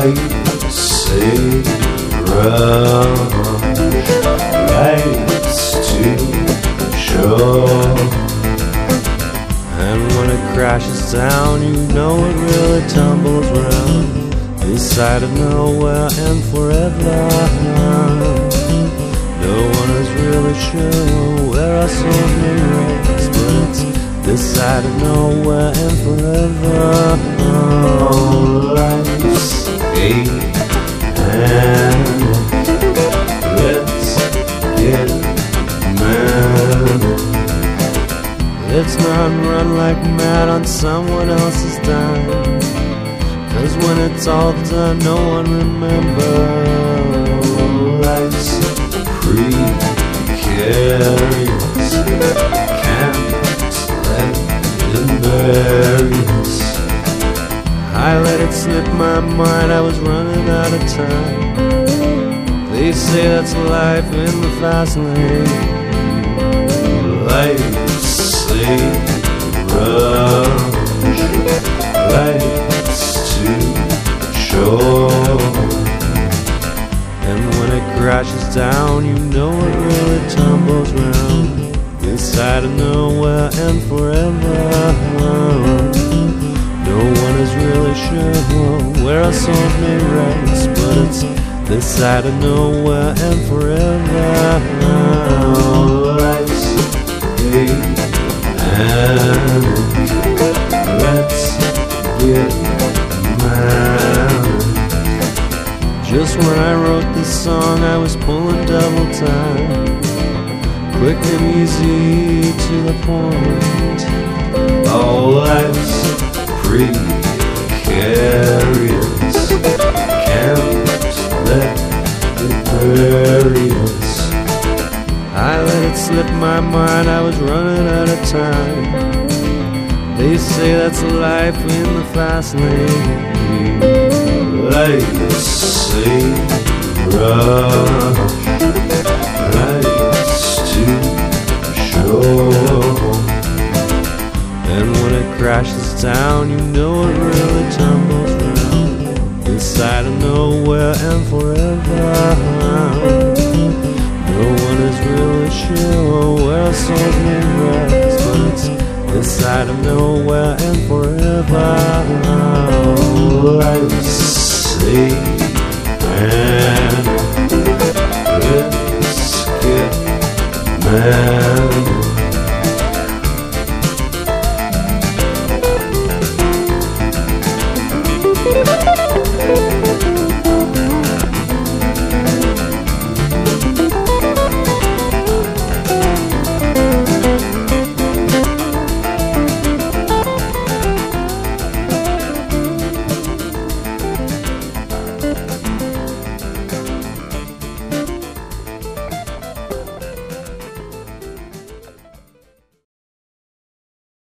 Life's a rush, life's too short. And when it crashes down, you know it really tumbles round this side of nowhere and forever. No one is really sure where our souls may rest, but it's this side of nowhere and forever. Life's a hand. Let's get mad. Let's not run like mad on someone else's dime, 'cause when it's all done, no one remembers. Life's precarious, can't let it bury us. I let it slip my mind, I was running out of time. They say that's life in the fast lane. Life's a rush, life's too short. And when it crashes down, you know it really tumbles round this side of nowhere and forever. No one is really sure where our souls may rest, but it's this side of nowhere and forever. Life's a hand. Let's get mad. Just when I wrote this song, I was pulling double time, quick and easy to the point. Oh, life's precarious, can't let it bury us. I let it slip my mind, I was running out of time. They say that's life in the fast lane. Life's a rush, life's too short. And when it crashes down, you know it really tumbles round this side of nowhere and forever. No one is really sure where our souls may rest, but it's this side of nowhere and forever. Life's a hand. Let's get mad.